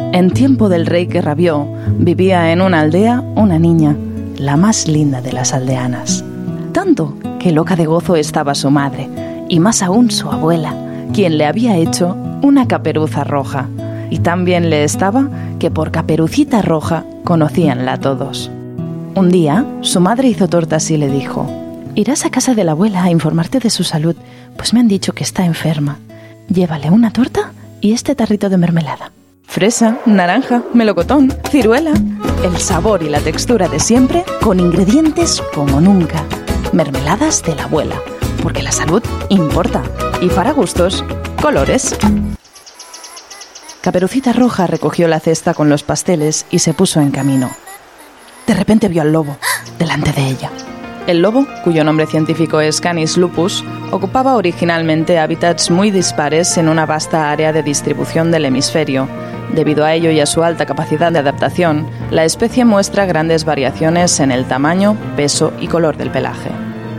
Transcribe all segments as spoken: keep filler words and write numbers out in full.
En tiempo del rey que rabió, vivía en una aldea una niña, la más linda de las aldeanas. Tanto que loca de gozo estaba su madre, y más aún su abuela, quien le había hecho una caperuza roja. Y tan bien le estaba que por Caperucita Roja conocíanla todos. Un día, su madre hizo tortas y le dijo: «Irás a casa de la abuela a informarte de su salud, pues me han dicho que está enferma. Llévale una torta y este tarrito de mermelada. Fresa, naranja, melocotón, ciruela. El sabor y la textura de siempre, con ingredientes como nunca. Mermeladas de la abuela, porque la salud importa. Y para gustos, colores». Caperucita Roja recogió la cesta con los pasteles y se puso en camino. De repente vio al lobo delante de ella. El lobo, cuyo nombre científico es Canis lupus, ocupaba originalmente hábitats muy dispares en una vasta área de distribución del hemisferio. Debido a ello y a su alta capacidad de adaptación, la especie muestra grandes variaciones en el tamaño, peso y color del pelaje.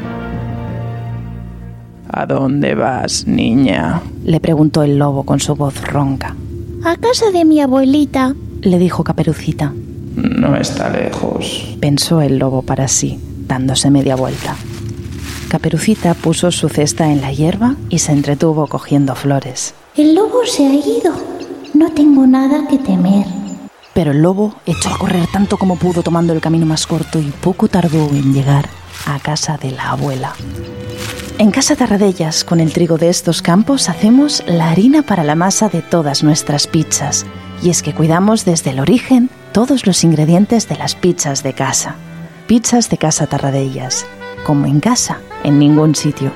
«¿A dónde vas, niña?», le preguntó el lobo con su voz ronca. «A casa de mi abuelita», le dijo Caperucita. «No está lejos», pensó el lobo para sí, dándose media vuelta. Caperucita puso su cesta en la hierba y se entretuvo cogiendo flores. «El lobo se ha ido. No tengo nada que temer». Pero el lobo echó a correr tanto como pudo, tomando el camino más corto, y poco tardó en llegar a casa de la abuela. En Casa Tarradellas, con el trigo de estos campos, hacemos la harina para la masa de todas nuestras pizzas. Y es que cuidamos desde el origen todos los ingredientes de las pizzas de casa. Pizzas de Casa Tarradellas, como en casa, en ningún sitio.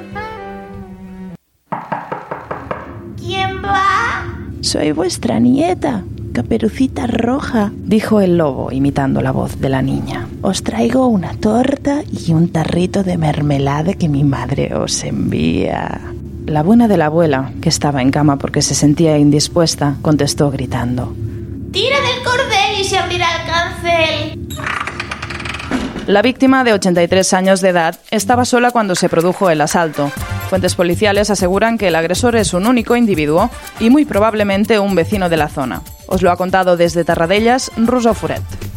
¿Quién va? Soy vuestra nieta, Caperucita Roja, dijo el lobo, imitando la voz de la niña. Os traigo una torta y un tarrito de mermelada que mi madre os envía. La buena de la abuela, que estaba en cama porque se sentía indispuesta, contestó gritando: «Tira del cordel y se abrirá el cancel». La víctima, de ochenta y tres años de edad, estaba sola cuando se produjo el asalto. Fuentes policiales aseguran que el agresor es un único individuo y muy probablemente un vecino de la zona. Os lo ha contado desde Tarradellas, Rosó Furet.